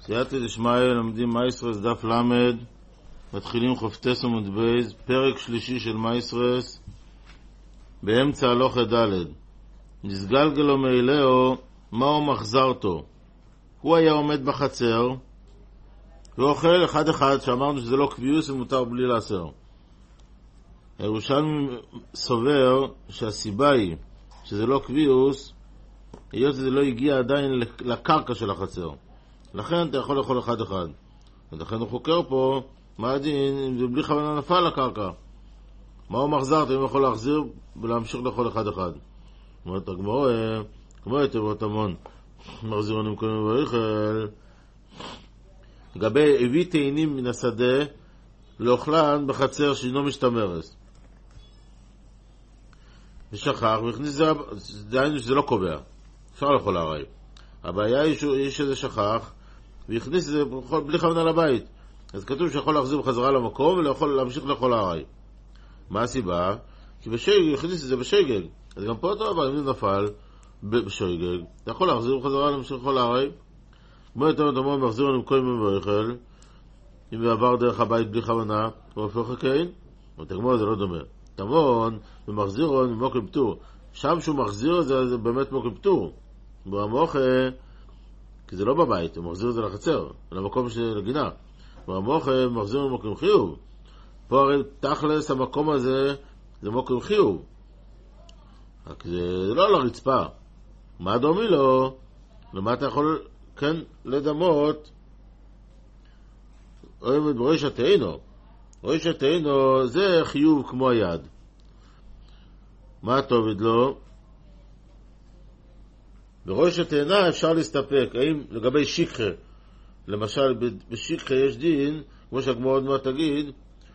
סייעתא דשמיא, לומדים מייסרס דף למד, מתחילים חופטס עמוד בייז, פרק שלישי של מייסרס, באמצע הלוכה ד'. נסגלגלו מאילאו, מהו מחזרתו? הוא היה עומד בחצר, ואוכל אחד אחד, שאמרנו שזה לא קביוס ומותר בלי לעשר. ירושלמי סובר שהסיבה היא שזה לא קביוס, היות שזה לא הגיע עדיין לקרקע של החצר. לכן אתה יכול לאכול אחד אחד. ולכן הוא חוקר פה, מה הדין אם זה בלי כוונה נפל לקרקע? מה הוא מחזרת? אם הוא יכול להחזיר ולהמשיך לאכול אחד אחד. אומרת הגמרא, כמו תיבות המון, מחזירונים קונים בריכל, לגבי הביא תאנים מן השדה לאוכלן בחצר שאינו משתמרס. ושכח, והכניס זה, דהיינו שזה לא קובע. אפשר לאכול הרי. הבעיה היא שזה שכח, והכניס את זה בלי כוונה לבית. אז כתוב שיכול להחזיר בחזרה למקום ויכול להמשיך לאכול הרי. מה הסיבה? כי בשגג, הכניס את זה בשגג. אז גם פה אותו אבל אם זה נפל בשגג, אתה יכול להחזיר בחזרה להמשיך לאכול הרי. כמו יותר דמון מחזיר לנו כל מיני בריכל, אם זה עבר דרך הבית בלי כוונה, הוא הופך לקין, אבל תגמור זה לא דומה. תמון ומחזיר on מוקם פטור. שם שהוא מחזיר זה באמת מוקם פטור. ברמוכה, כי זה לא בבית, הוא מחזיר את זה לחצר, למקום של הגינה. ברמוכה מחזיר מוקם חיוב. פה הרי תכלס המקום הזה זה מוקם חיוב. רק זה לא על הרצפה. מה דומי לו? למה אתה יכול כן לדמות? אוהבת בראש התאינו. ראש התאינו זה חיוב כמו היד. מה טוב לו? בראש התאינה אפשר להסתפק. האם לגבי שיקחה, למשל בשיקחה יש דין, כמו שהגמרא עוד מעט תגיד,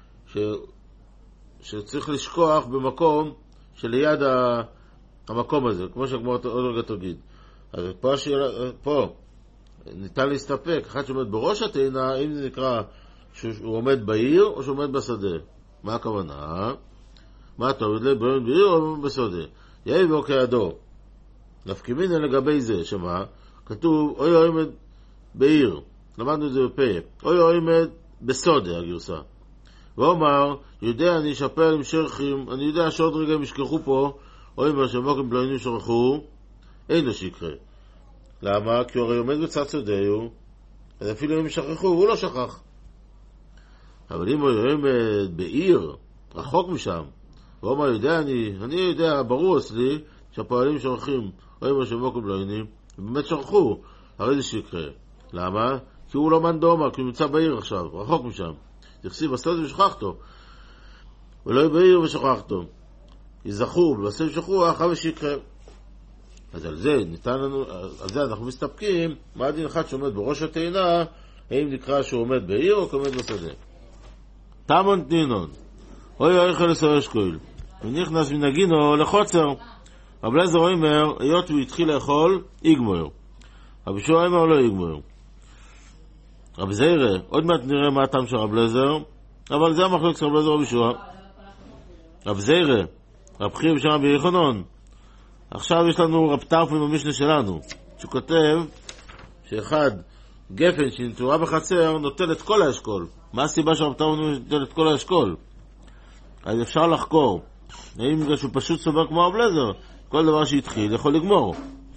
שצריך לשכוח במקום שליד המקום הזה, כמו שהגמרא עוד רגע תגיד. אז פה ניתן להסתפק. אחד שעומד בראש התאינה, אם זה נקרא שהוא עומד בעיר או שהוא עומד בשדה. מה הכוונה? מה טוב לו? בעיר או בשדה? יאי בו כידו. נפקימין לגבי זה, שמה? כתוב, אוי עומד בעיר. למדנו את זה בפה. אוי עומד בסודה, הגרסה. ואומר, יודע אני אשפר עם שרחים, אני יודע שעוד רגע הם ישכחו פה, אוי אומר שמוקים פלוינים שרחו, אין לו שיקרה. למה? כי הוא הרי עומד בצד שודהו, אז אפילו אם הם שכחו, הוא לא שכח. אבל אם הוא עומד בעיר, רחוק משם, ואומר, יודע אני יודע, ברור אצלי, שהפועלים שרחים, אוי אומר שמוקים פלוינים, באמת שרחו, הרי זה שיקרה. למה? כי הוא לא מן דומה, כי הוא נמצא בעיר עכשיו, רחוק משם. תכסיב בסוד ושכחתו, ולא בעיר ושכחתו. יזכו, ובסוד שכחו, אחר ושיקרה. אז על זה ניתן לנו, על זה אנחנו מסתפקים, מה הדין אחד שעומד בראש התאינה, האם נקרא שהוא עומד בעיר או עומד בשדה. תמון תנינון, אוי אויכל לסורש כהל, ונכנס מנגינו לחוצר. רב אליעזר אומר, היות הוא התחיל לאכול, יגמור. רבי יהושע אומר לא יגמור. רב זיירה, עוד מעט נראה מה הטעם של רב אליעזר, אבל זה המחלוקת של רב אליעזר רבי יהושע. רב זיירה, רב חייא בשם רבי יוחנן. עכשיו יש לנו רב טרפון במשנה שלנו, שכותב שאחד גפן שנטועה בחצר נוטל את כל האשכול. מה הסיבה שרב טרפון נוטל את כל האשכול? אז אפשר לחקור. האם בגלל שהוא פשוט סובר כמו רב אליעזר, כל דבר שהתחיל יכול לגמור.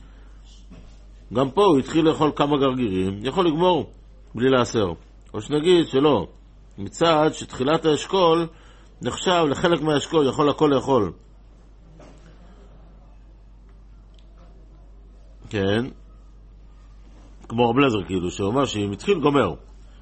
גם פה הוא התחיל לאכול כמה גרגירים, יכול לגמור בלי לעשר. או שנגיד שלא, מצד שתחילת האשכול נחשב לחלק מהאשכול, יכול הכל לאכול. כן, כמו רב אליעזר כאילו, שאומר שאם התחיל גומר.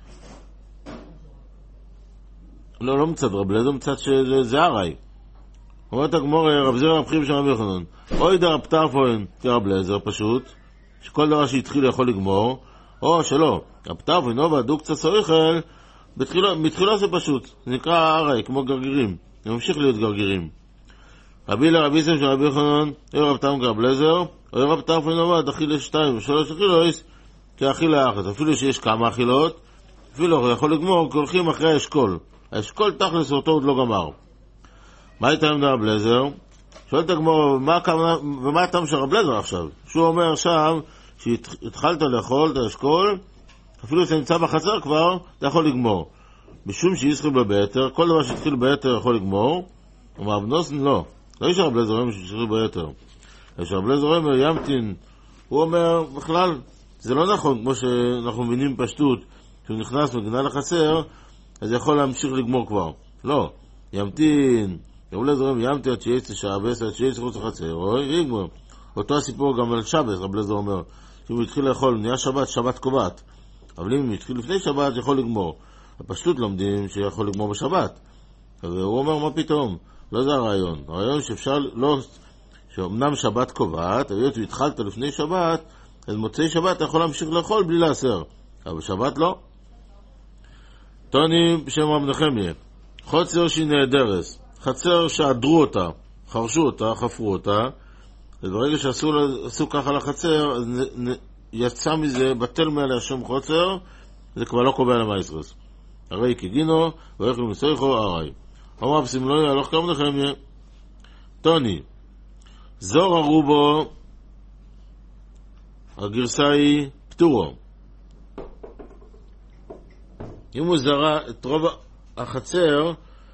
לא מצד רב אליעזר, מצד שזה הרי. אומרת הגמרא, רב זיירה רב חייא בשם רבי יוחנן, אוי דה רב טרפון כרב אליעזר פשוט, שכל דבר שהתחיל יכול לגמור, או שלא, רב טרפון נובה דוקצה סויכל, מתחילה זה פשוט, זה נקרא הרי, כמו גרגירים, זה ממשיך להיות גרגירים. רבי לרבי סם של רבי יוחנן, אוי רב טרפון כרב אליעזר, אוי רב טרפון נובה דחילה 2 ו3 אכילויס, כאכילה אחת, אפילו שיש כמה אכילות, אפילו יכול לגמור, כי הולכים אחרי האשכול. האשכול תכלס אותו עוד לא גמר. מה הייתה עם רב אליעזר? שואלת הגמרא, ומה הטעם של רב אליעזר עכשיו? שהוא אומר שם, שהתחלת לאכול את האשכול, אפילו שנמצא בחצר כבר, אתה יכול לגמור. משום שישחו בביתר, כל דבר שהתחיל ביתר יכול לגמור, אומר אבנוסן לא. לא יש הרבה זורם שישחו ביתר. יש הרבה זורם ימתין. הוא אומר, בכלל, זה לא נכון, כמו שאנחנו מבינים פשטות, כשהוא נכנס וגנה לחצר, אז יכול להמשיך לגמור כבר. לא. ימתין. הרבה זורם ימתין עד שיש לשעבס, עד שיש חוץ לחצר. יגמור. אותו הסיפור גם על שבת, רב אליעזר אומר. אם הוא התחיל לאכול, נהיה שבת, שבת קובעת. אבל אם הוא התחיל לפני שבת, יכול לגמור. הפשטות לומדים שיכול לגמור בשבת. והוא אומר, מה פתאום? לא זה הרעיון. הרעיון שאפשר, לא, שאומנם שבת קובעת, היות והתחלת לפני שבת, אז מוצאי שבת אתה יכול להמשיך לאכול בלי לעשר. אבל בשבת לא. טוני בשם רב נחמיה. חוצר שהיא נהדרס. חצר שעדרו אותה, חרשו אותה, חפרו אותה, וברגע שעשו ככה לחצר, אז יצא מזה, בטל מעלה השם חוצר, זה כבר לא קובע למייסרס. הרי כגינו, ואיך למסויכו הרי. אמר בסמלוי, הלוך כמה נחמיה. טוני, זור הרובו, הגרסה היא פטורו. אם הוא זרה את רוב החצר,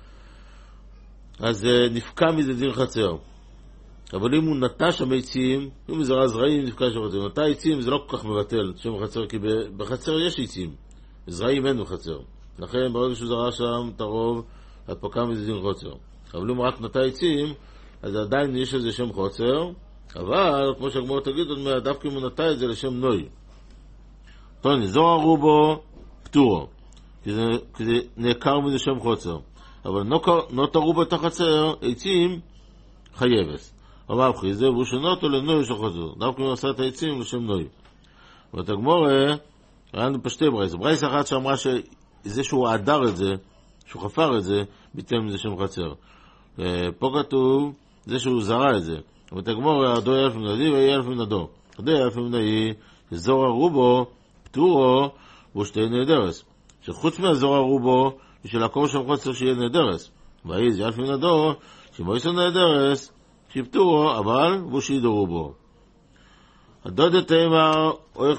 אז נפקע מזה דין חצר. אבל אם הוא נטש הביצים, אם הוא זרה זרעים, נפקע שם חצר. נטע עצים זה לא כל כך מבטל שם חצר, כי בחצר יש עצים. זרעים אין בחצר. לכן ברגע שהוא זרה שם את הרוב, אז פקע מזה דין חצר. אבל אם הוא רק נטע עצים, אז עדיין יש איזה שם חצר, אבל כמו שהגמרא תגיד עוד מעט, דווקא אם הוא נטע את זה לשם נוי. טוני, זור הרובו פטורו, כי זה נעקר מזה שם חצר. אבל נותרו בתוך החצר עצים חייבס. אמר בחיזה, והוא שנותו לנוי של חצר. דווקא אם הוא עשה את העצים לשם נוי. ואת הגמרא, ראינו פשטי ברייס. ברייס אחת שאמרה שזה שהוא עדר את זה, שהוא חפר את זה, ביטל מזה שם חצר. פה כתוב, זה שהוא זרה את זה. ואת הגמרא, הדו ילף מנדי ויהיה ילף מנדו. הדו ילף מנדי, שזור הרובו, פטורו, והוא שתי נהדרס. שחוץ מהזור הרובו, בשביל הקור שם חוצר שיהיה נהדרס. והאיז ילף מנדו, שמויסו נהדרס, שיפטורו, אבל בו שידורו בו. הדוד תאמר, אורך